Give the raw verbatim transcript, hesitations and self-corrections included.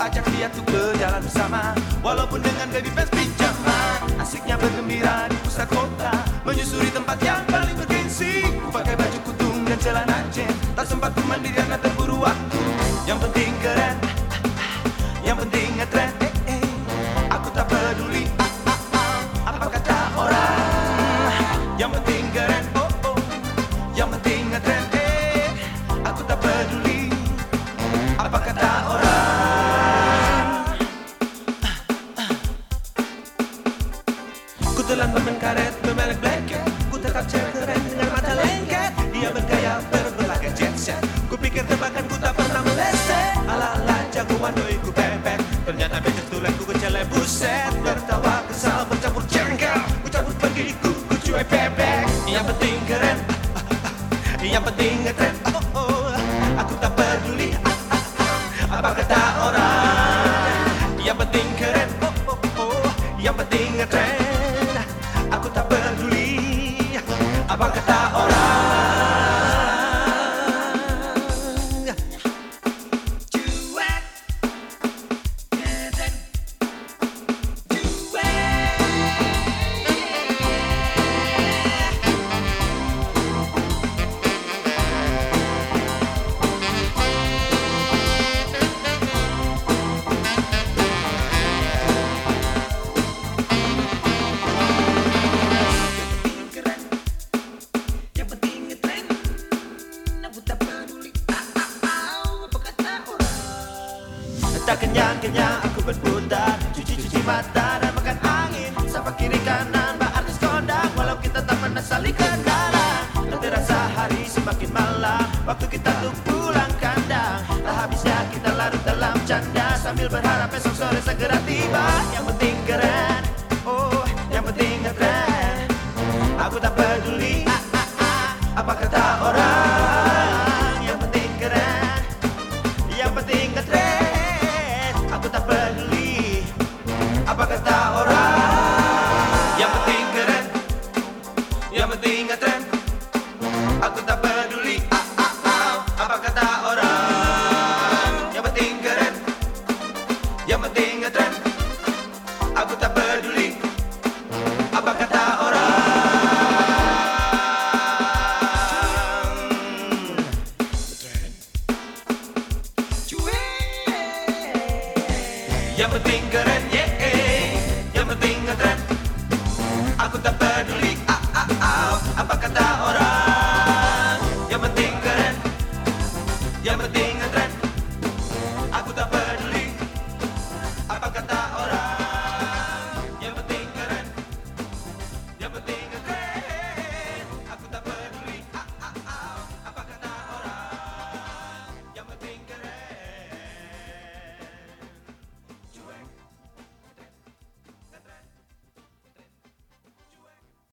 ajak dia tuh berjalan bersama, walaupun dengan baby pants pinjaman. Asiknya bergembira di pusat kota, menyusuri tempat yang paling bergengsi. Ku pakai baju kutung dan celana jeans, tak sempat ku mandi karena terburu waktu. Yang penting keren, yang penting ngetren, eh, eh. Aku tak peduli ah, ah, ah, apa kata orang. Yang penting keren, oh, oh. Yang penting ngetren, eh. Aku tak peduli apa kata orang. Ku telan permen karet bermerek blanket, ku tetap cewek keren dengan mata lengket. Dia bergaya berbagai jet set, ku pikir tebakan ku tak pernah meleset. Ala-ala jagoan doi ku pepet, ternyata becek tulen ku kecelek buset. Tertawa kesal bercampur jengkel, ku cabut pergi ku ku cuek bebek. Yang penting keren, yang penting ngetren, oh, oh. Aku tak peduli ah, ah, ah, apa kata orang. Yang penting keren, oh, oh, oh. Yang penting ngetren, aku tak peduli apa kata orang. Cuek, ngetren, cuek. Tak kenyang-kenyang aku berputar, cuci-cuci mata dan makan angin. Sapa kiri kanan mbak artis kondang, walau kita tak pernah saling kenal. Tak terasa hari semakin malam, waktu kita tuh pulang kandang. Tak habisnya kita larut dalam canda, sambil berharap besok sore segera tiba. Yang penting keren, oh yang penting ngetren. Aku tak peduli ah, ah, ah, apa kata orang. Yang penting keren, yang penting ngetren. Aku tak peduli apa kata orang. Yang penting keren, yang penting ngetren. Aku tak peduli